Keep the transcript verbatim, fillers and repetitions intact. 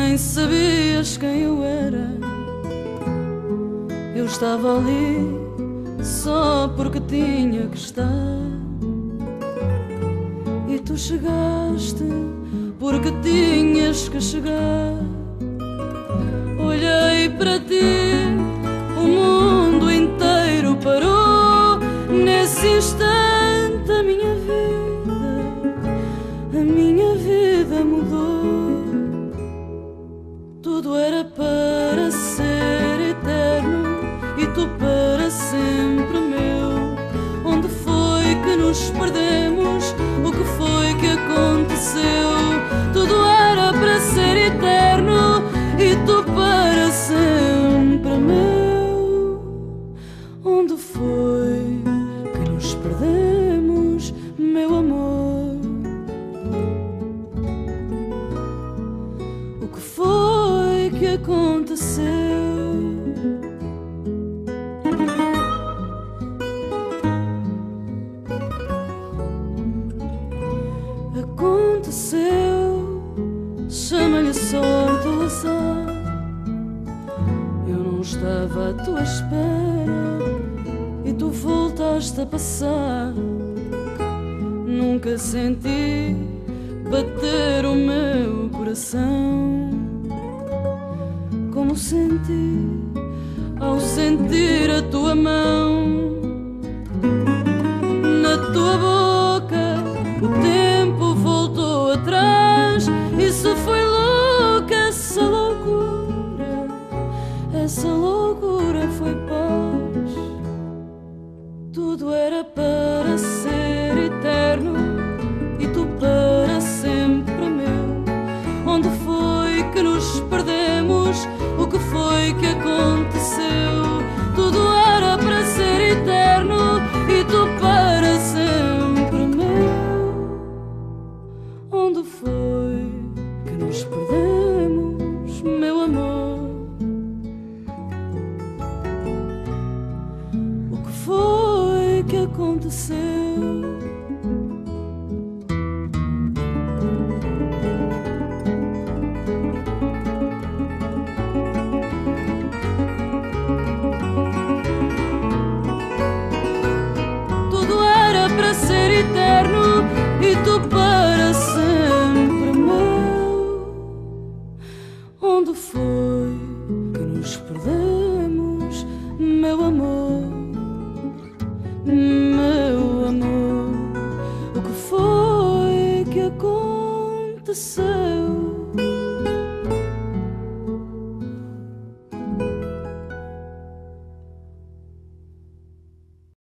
nem sabias quem eu era. Eu estava ali só porque tinha que estar, e tu chegaste porque tinhas que chegar. Olhei para ti, o mundo inteiro parou. Nesse instante a minha vida, a minha vida mudou. Tudo era para ser eterno e tu para sempre meu. Onde foi que nos perdemos? O que foi que aconteceu? Tudo era para ser eterno e tu para sempre meu. Onde foi que nos perdemos, meu amor? O que foi que aconteceu? Aconteceu, chama-lhe sorte ou azar. Eu não estava à tua espera e tu voltaste a passar. Nunca senti bater o meu coração como senti ao sentir a tua mão na tua boca. O tempo voltou atrás. Isso foi louco, essa loucura, essa loucura foi paz. Tudo era para ser eterno e tu para sempre meu. Onde foi que nos perdemos? O que foi que aconteceu? Tudo era para ser eterno e tu para sempre meu. Onde foi que nos perdemos, meu amor? O que foi que aconteceu? Tudo era para ser eterno e tu para sempre meu. Onde foi que nos perdemos, meu amor? Meu amor, o que foi que aconteceu?